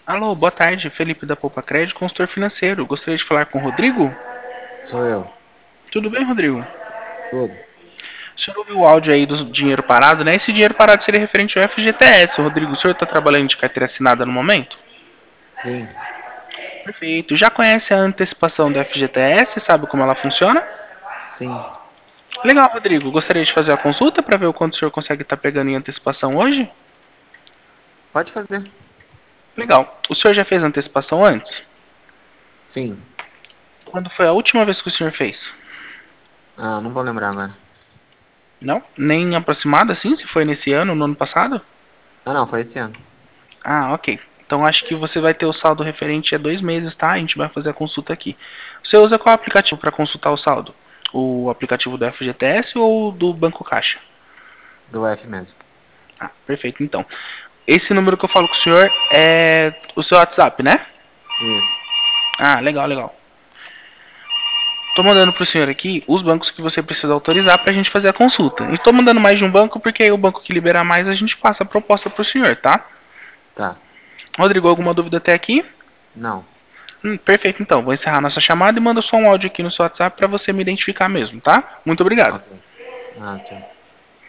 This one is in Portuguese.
Alô, boa tarde, Felipe da Poupa Crédito, consultor financeiro. Gostaria de falar com o Rodrigo? Sou eu. Tudo bem, Rodrigo? Tudo. O senhor ouviu o áudio aí do dinheiro parado, né? Esse dinheiro parado seria referente ao FGTS. Rodrigo, o senhor está trabalhando de carteira assinada no momento? Sim, Perfeito. Já conhece a antecipação do FGTS? Sabe como ela funciona? sim. Legal, Rodrigo. Gostaria de fazer a consulta para ver o quanto o senhor consegue estar pegando em antecipação hoje? Pode fazer. Legal. O senhor já fez antecipação antes? Sim. Quando foi a última vez que o senhor fez? Ah, não vou lembrar agora. Não? Nem aproximado assim? Se foi nesse ano, no ano passado? Ah, não, foi esse ano. Ah, ok. Então acho que você vai ter o saldo referente a 2 meses, tá? A gente vai fazer a consulta aqui. Você usa qual aplicativo para consultar o saldo? O aplicativo do FGTS ou do Banco Caixa? Do F mesmo. Ah, perfeito. Então, esse número que eu falo com o senhor é o seu WhatsApp, né? Isso. Ah, legal, legal. Tô mandando pro senhor aqui os bancos que você precisa autorizar pra gente fazer a consulta. E tô mandando mais de um banco porque aí o banco que liberar mais a gente passa a proposta pro senhor, tá? Tá. Rodrigo, alguma dúvida até aqui? Não. Perfeito, então. Vou encerrar nossa chamada e mando só um áudio aqui no seu WhatsApp para você me identificar mesmo, tá? Muito obrigado. Ok. Ah, tchau.